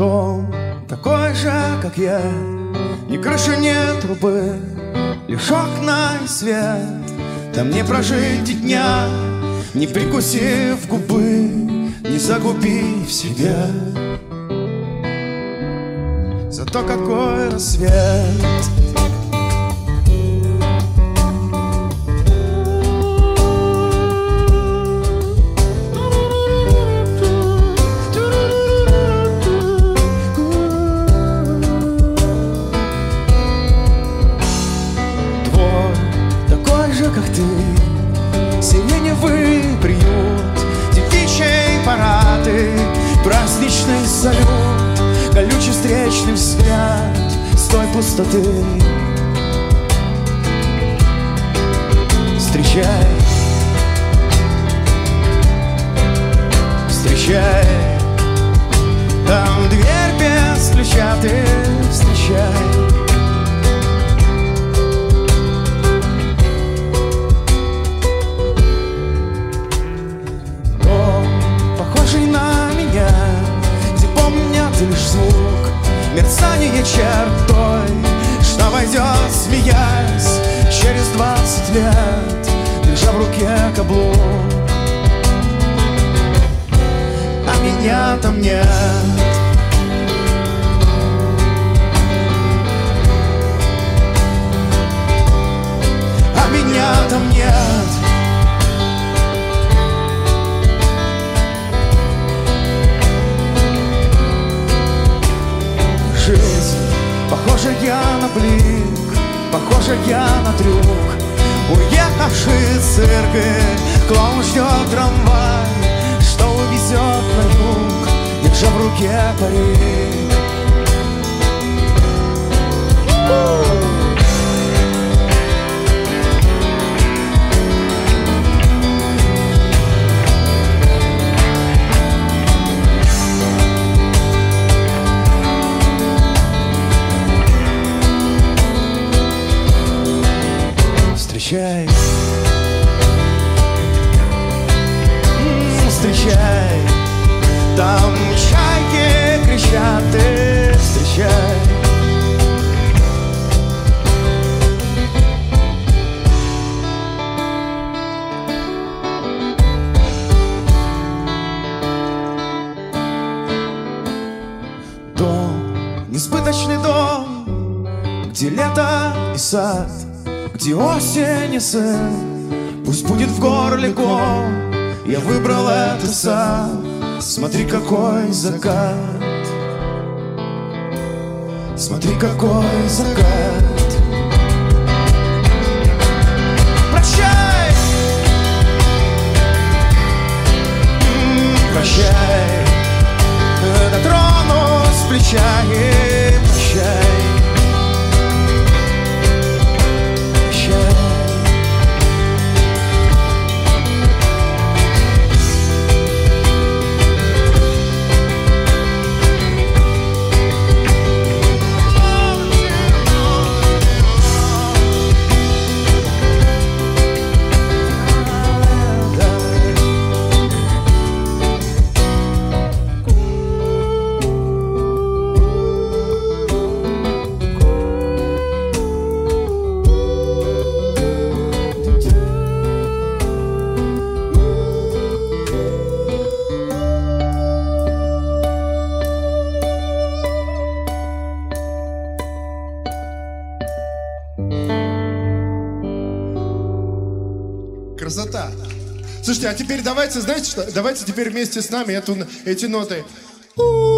Дом такой же, как я, ни крыши, ни трубы, лишь окна и свет. Там не прожить и дня, не прикусив губы, не загубив себя. Зато какой рассвет. Как ты, сиреневый приют, девичий парады, праздничный салют, колючий встречный взгляд с той пустоты. Встречай, встречай, там дверь без ключа, ты встречай. Лишь звук, мерцание чертой, что войдет, смеясь, через 20 лет, держа в руке каблук. А меня там нет. А меня там нет. Похоже я на блик, похоже я на трюк, уехавший из цирка, клоун ждет трамвай, что увезет на юг, держа в руке парик. Встречай, встречай, там чайки кричат, ты встречай. Дом, несбыточный дом, где лето и сад, где осень и сын, пусть будет в горле ком. Я выбрал это сам. Смотри, какой закат, смотри, какой закат. Прощай, прощай, дотронусь плеча и прощай. Слушайте, а теперь давайте, знаете что? Давайте теперь вместе с нами эти ноты.